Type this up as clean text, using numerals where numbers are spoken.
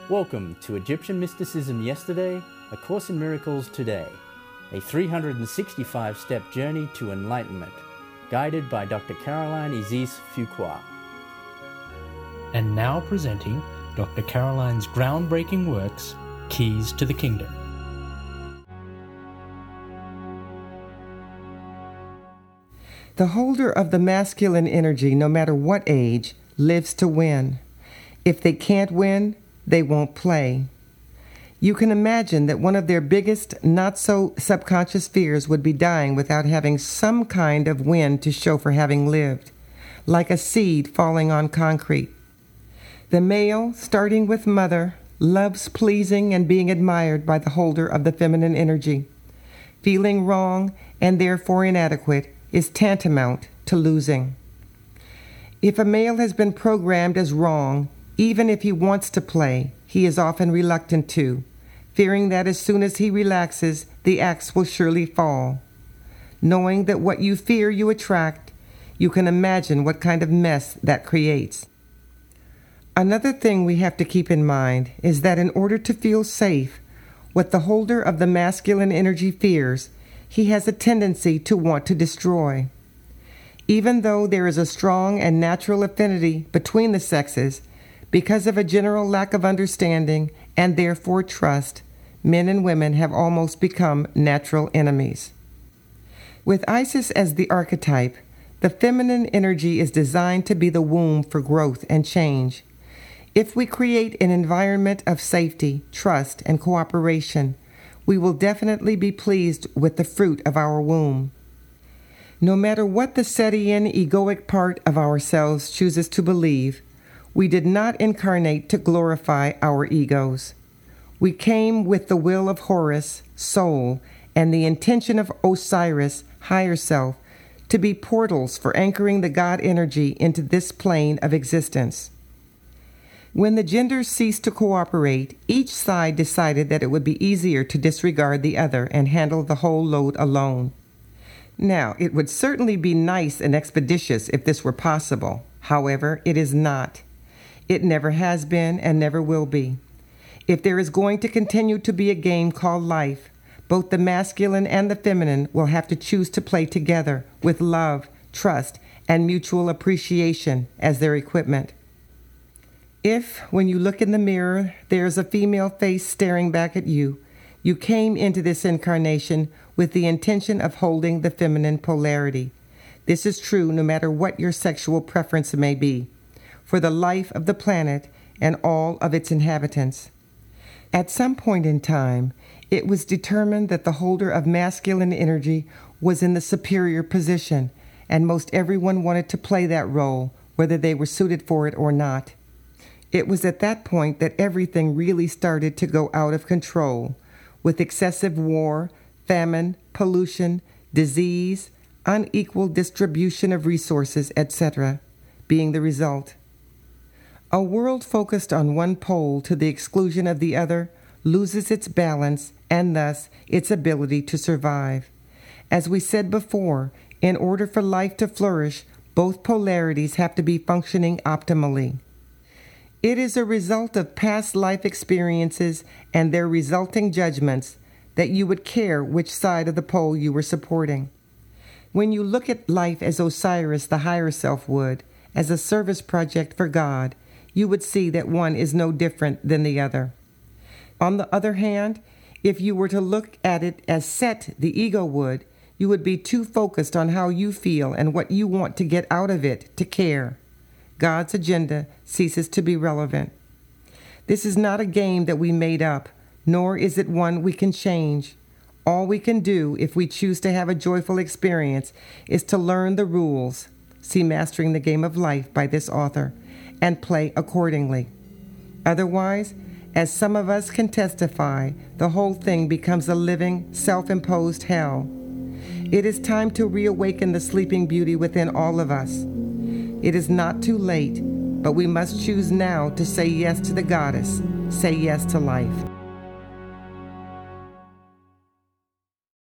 Welcome to Egyptian Mysticism Yesterday, A Course in Miracles Today, a 365-step journey to enlightenment, guided by Dr. Caroline Isis-Fuqua. And now presenting Dr. Caroline's groundbreaking works, Keys to the Kingdom. The holder of the masculine energy, no matter what age, lives to win. If they can't win, they won't play. You can imagine that one of their biggest, not-so-subconscious fears would be dying without having some kind of win to show for having lived, like a seed falling on concrete. The male, starting with mother, loves pleasing and being admired by the holder of the feminine energy. Feeling wrong and therefore inadequate is tantamount to losing. If a male has been programmed as wrong, even if he wants to play, he is often reluctant to, fearing that as soon as he relaxes, the axe will surely fall. Knowing that what you fear you attract, you can imagine what kind of mess that creates. Another thing we have to keep in mind is that in order to feel safe, what the holder of the masculine energy fears, he has a tendency to want to destroy. Even though there is a strong and natural affinity between the sexes, because of a general lack of understanding and therefore trust, men and women have almost become natural enemies. With Isis as the archetype, the feminine energy is designed to be the womb for growth and change. If we create an environment of safety, trust, and cooperation, we will definitely be pleased with the fruit of our womb. No matter what the Setian egoic part of ourselves chooses to believe, we did not incarnate to glorify our egos. We came with the will of Horus, soul, and the intention of Osiris, higher self, to be portals for anchoring the God energy into this plane of existence. When the genders ceased to cooperate, each side decided that it would be easier to disregard the other and handle the whole load alone. Now, it would certainly be nice and expeditious if this were possible. However, it is not. It never has been and never will be. If there is going to continue to be a game called life, both the masculine and the feminine will have to choose to play together with love, trust, and mutual appreciation as their equipment. If, when you look in the mirror, there is a female face staring back at you, you came into this incarnation with the intention of holding the feminine polarity. This is true no matter what your sexual preference may be, for the life of the planet and all of its inhabitants. At some point in time, it was determined that the holder of masculine energy was in the superior position, and most everyone wanted to play that role, whether they were suited for it or not. It was at that point that everything really started to go out of control, with excessive war, famine, pollution, disease, unequal distribution of resources, etc., being the result. A world focused on one pole to the exclusion of the other loses its balance and thus its ability to survive. As we said before, in order for life to flourish, both polarities have to be functioning optimally. It is a result of past life experiences and their resulting judgments that you would care which side of the pole you were supporting. When you look at life as Osiris, the higher self, would, as a service project for God, you would see that one is no different than the other. On the other hand, if you were to look at it as Set, the ego, would, you would be too focused on how you feel and what you want to get out of it to care. God's agenda ceases to be relevant. This is not a game that we made up, nor is it one we can change. All we can do, if we choose to have a joyful experience, is to learn the rules, see Mastering the Game of Life by this author, and play accordingly. Otherwise, as some of us can testify, the whole thing becomes a living, self-imposed hell. It is time to reawaken the sleeping beauty within all of us. It is not too late, but we must choose now to say yes to the goddess, say yes to life.